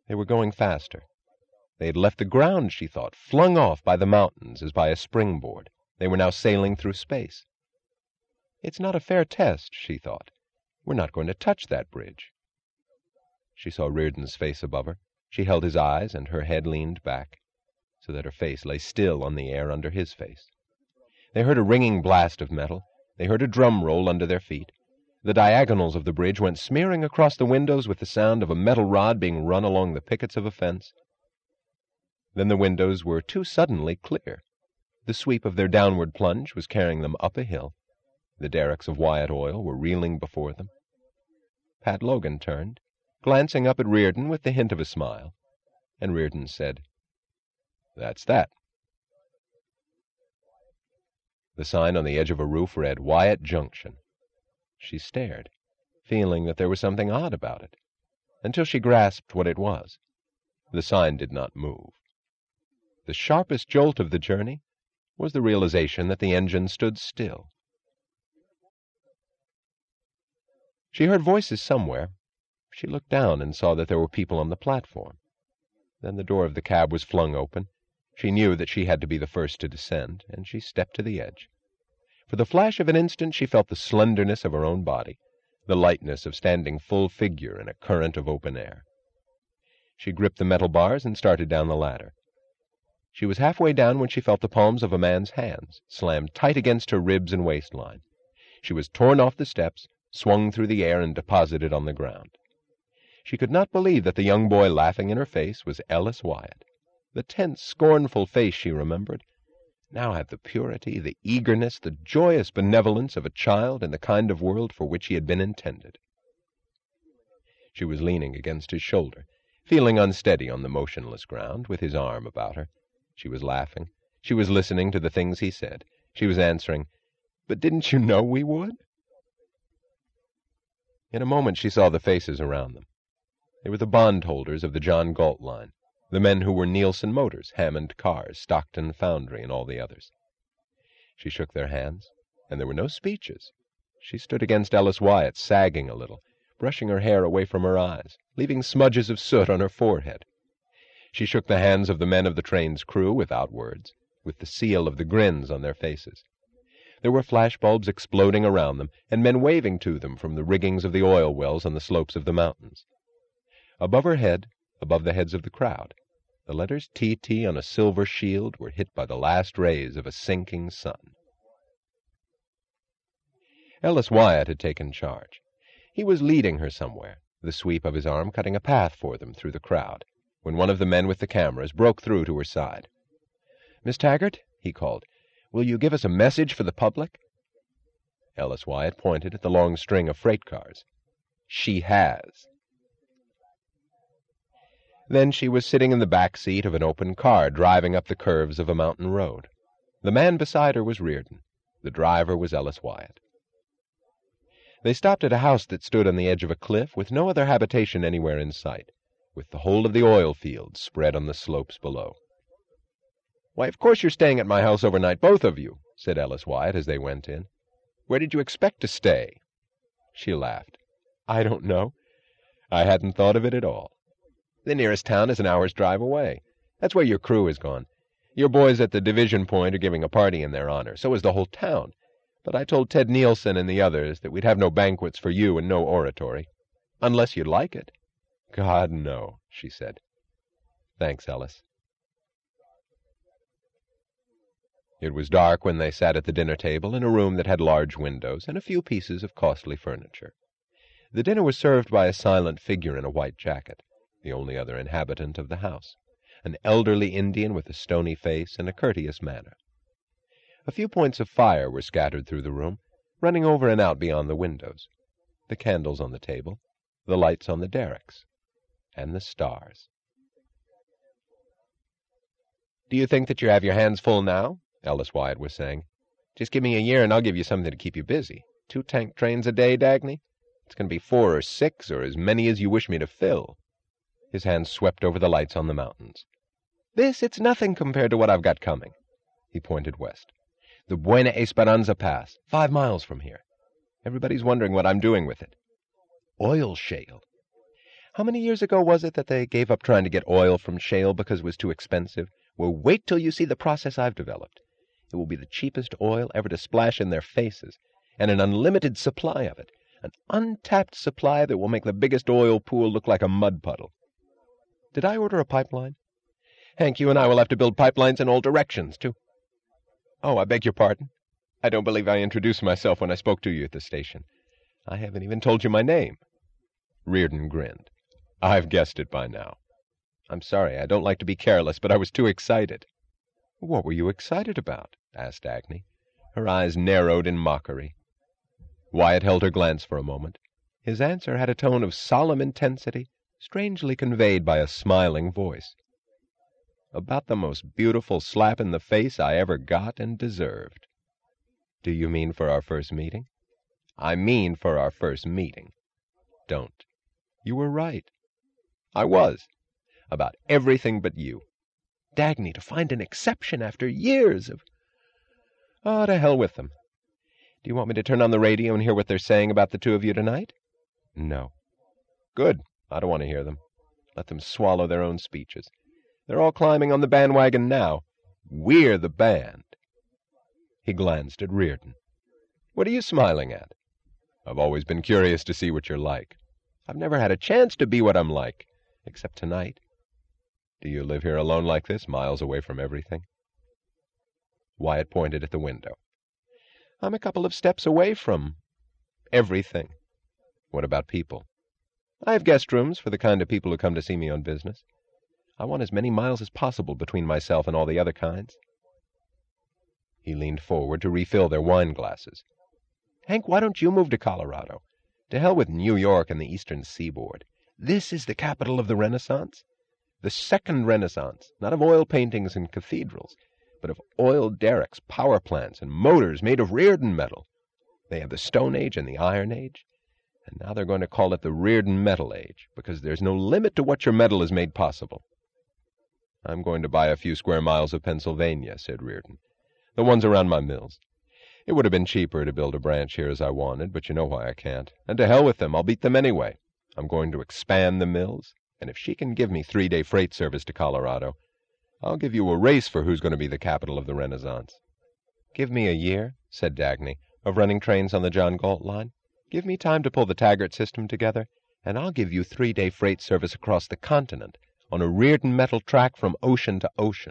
They were going faster. They had left the ground, she thought, flung off by the mountains as by a springboard. They were now sailing through space. It's not a fair test, she thought. We're not going to touch that bridge. She saw Reardon's face above her. She held his eyes, and her head leaned back, so that her face lay still on the air under his face. They heard a ringing blast of metal. They heard a drum roll under their feet. The diagonals of the bridge went smearing across the windows with the sound of a metal rod being run along the pickets of a fence. Then the windows were too suddenly clear. The sweep of their downward plunge was carrying them up a hill. The derricks of Wyatt Oil were reeling before them. Pat Logan turned, glancing up at Reardon with the hint of a smile, and Reardon said, "That's that." The sign on the edge of a roof read, Wyatt Junction. She stared, feeling that there was something odd about it, until she grasped what it was. The sign did not move. The sharpest jolt of the journey was the realization that the engine stood still. She heard voices somewhere. She looked down and saw that there were people on the platform. Then the door of the cab was flung open. She knew that she had to be the first to descend, and she stepped to the edge. For the flash of an instant she felt the slenderness of her own body, the lightness of standing full figure in a current of open air. She gripped the metal bars and started down the ladder. She was halfway down when she felt the palms of a man's hands slammed tight against her ribs and waistline. She was torn off the steps, swung through the air, and deposited on the ground. She could not believe that the young boy laughing in her face was Ellis Wyatt. The tense, scornful face she remembered now had the purity, the eagerness, the joyous benevolence of a child in the kind of world for which he had been intended. She was leaning against his shoulder, feeling unsteady on the motionless ground, with his arm about her. She was laughing. She was listening to the things he said. She was answering, "But didn't you know we would?" In a moment she saw the faces around them. They were the bondholders of the John Galt line, the men who were Nielsen Motors, Hammond Cars, Stockton Foundry, and all the others. She shook their hands, and there were no speeches. She stood against Ellis Wyatt, sagging a little, brushing her hair away from her eyes, leaving smudges of soot on her forehead. She shook the hands of the men of the train's crew without words, with the seal of the grins on their faces. There were flashbulbs exploding around them, and men waving to them from the riggings of the oil wells on the slopes of the mountains. Above her head, above the heads of the crowd, the letters TT on a silver shield were hit by the last rays of a sinking sun. Ellis Wyatt had taken charge. He was leading her somewhere, the sweep of his arm cutting a path for them through the crowd, when one of the men with the cameras broke through to her side. "Miss Taggart," he called, "will you give us a message for the public?" Ellis Wyatt pointed at the long string of freight cars. "She has." Then she was sitting in the back seat of an open car driving up the curves of a mountain road. The man beside her was Reardon. The driver was Ellis Wyatt. They stopped at a house that stood on the edge of a cliff with no other habitation anywhere in sight, with the whole of the oil fields spread on the slopes below. "Why, of course you're staying at my house overnight, both of you," said Ellis Wyatt as they went in. "Where did you expect to stay?" She laughed. "I don't know. I hadn't thought of it at all. The nearest town is an hour's drive away. That's where your crew has gone. Your boys at the division point are giving a party in their honor. So is the whole town. But I told Ted Nielsen and the others that we'd have no banquets for you and no oratory. Unless you'd like it." "God, no," she said. "Thanks, Ellis." It was dark when they sat at the dinner table in a room that had large windows and a few pieces of costly furniture. The dinner was served by a silent figure in a white jacket, the only other inhabitant of the house, an elderly Indian with a stony face and a courteous manner. A few points of fire were scattered through the room, running over and out beyond the windows, the candles on the table, the lights on the derricks, and the stars. "Do you think that you have your hands full now?" Ellis Wyatt was saying. "Just give me a year and I'll give you something to keep you busy. 2 tank trains a day, Dagny? It's going to be 4 or 6 or as many as you wish me to fill." His hands swept over the lights on the mountains. It's nothing compared to what I've got coming." He pointed west. "The Buena Esperanza Pass, 5 miles from here. Everybody's wondering what I'm doing with it. Oil shale. How many years ago was it that they gave up trying to get oil from shale because it was too expensive? Well, wait till you see the process I've developed. It will be the cheapest oil ever to splash in their faces, and an unlimited supply of it, an untapped supply that will make the biggest oil pool look like a mud puddle. Did I order a pipeline? Hank, you and I will have to build pipelines in all directions, too. Oh, I beg your pardon. I don't believe I introduced myself when I spoke to you at the station. I haven't even told you my name. Reardon grinned. I've guessed it by now. I'm sorry, I don't like to be careless, but I was too excited. What were you excited about? Asked Agnes. Her eyes narrowed in mockery. Wyatt held her glance for a moment. His answer had a tone of solemn intensity, strangely conveyed by a smiling voice. About the most beautiful slap in the face I ever got and deserved. Do you mean for our first meeting? I mean for our first meeting. Don't. You were right. I was. About everything but you. Dagny, to find an exception after years of... Oh, to hell with them. Do you want me to turn on the radio and hear what they're saying about the two of you tonight? No. Good. I don't want to hear them. Let them swallow their own speeches. They're all climbing on the bandwagon now. We're the band. He glanced at Reardon. What are you smiling at? I've always been curious to see what you're like. I've never had a chance to be what I'm like, except tonight. Do you live here alone like this, miles away from everything? Wyatt pointed at the window. I'm a couple of steps away from everything. What about people? I have guest rooms for the kind of people who come to see me on business. I want as many miles as possible between myself and all the other kinds. He leaned forward to refill their wine glasses. Hank, why don't you move to Colorado? To hell with New York and the Eastern Seaboard. This is the capital of the Renaissance. The second Renaissance, not of oil paintings and cathedrals, but of oil derricks, power plants, and motors made of Reardon metal. They have the Stone Age and the Iron Age, and now they're going to call it the Reardon Metal Age, because there's no limit to what your metal has made possible. I'm going to buy a few square miles of Pennsylvania, said Reardon. The ones around my mills. It would have been cheaper to build a branch here as I wanted, but you know why I can't. And to hell with them, I'll beat them anyway. I'm going to expand the mills, and if she can give me 3-day freight service to Colorado, I'll give you a race for who's going to be the capital of the Renaissance. Give me a year, said Dagny, of running trains on the John Galt line. Give me time to pull the Taggart system together, and I'll give you 3-day freight service across the continent on a Reardon metal track from ocean to ocean.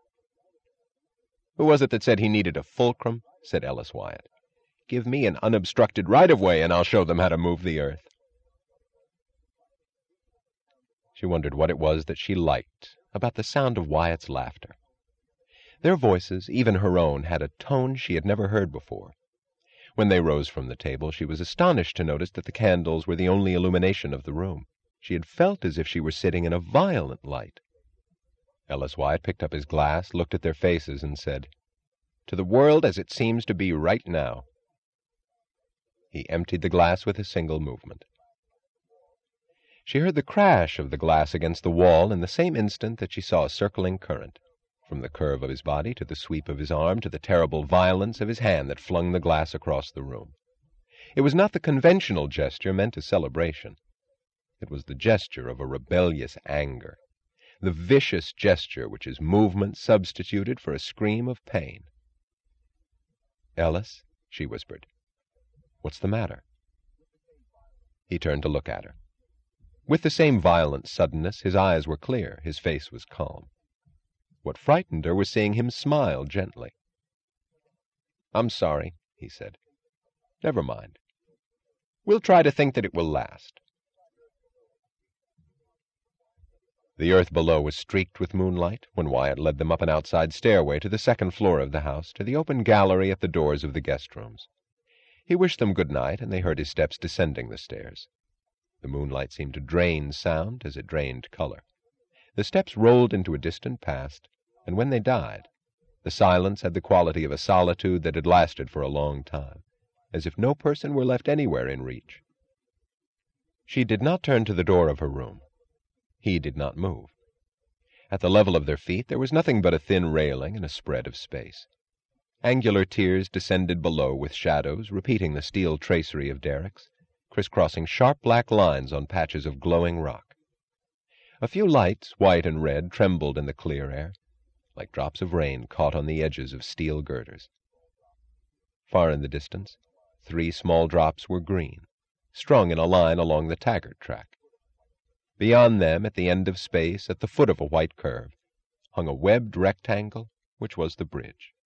Who was it that said he needed a fulcrum? Said Ellis Wyatt. Give me an unobstructed right-of-way, and I'll show them how to move the earth. She wondered what it was that she liked about the sound of Wyatt's laughter. Their voices, even her own, had a tone she had never heard before. When they rose from the table, she was astonished to notice that the candles were the only illumination of the room. She had felt as if she were sitting in a violent light. Ellis Wyatt picked up his glass, looked at their faces, and said, To the world as it seems to be right now. He emptied the glass with a single movement. She heard the crash of the glass against the wall in the same instant that she saw a circling current, from the curve of his body to the sweep of his arm to the terrible violence of his hand that flung the glass across the room. It was not the conventional gesture meant as celebration. It was the gesture of a rebellious anger, the vicious gesture which is movement substituted for a scream of pain. Ellis, she whispered, what's the matter? He turned to look at her. With the same violent suddenness, his eyes were clear, his face was calm. What frightened her was seeing him smile gently. I'm sorry, he said. Never mind. We'll try to think that it will last. The earth below was streaked with moonlight when Wyatt led them up an outside stairway to the second floor of the house, to the open gallery at the doors of the guest rooms. He wished them good night, and they heard his steps descending the stairs. The moonlight seemed to drain sound as it drained color. The steps rolled into a distant past, and when they died, the silence had the quality of a solitude that had lasted for a long time, as if no person were left anywhere in reach. She did not turn to the door of her room. He did not move. At the level of their feet there was nothing but a thin railing and a spread of space. Angular tiers descended below with shadows, repeating the steel tracery of derricks, crisscrossing sharp black lines on patches of glowing rock. A few lights, white and red, trembled in the clear air, like drops of rain caught on the edges of steel girders. Far in the distance, 3 small drops were green, strung in a line along the Taggart track. Beyond them, at the end of space, at the foot of a white curve, hung a webbed rectangle which was the bridge.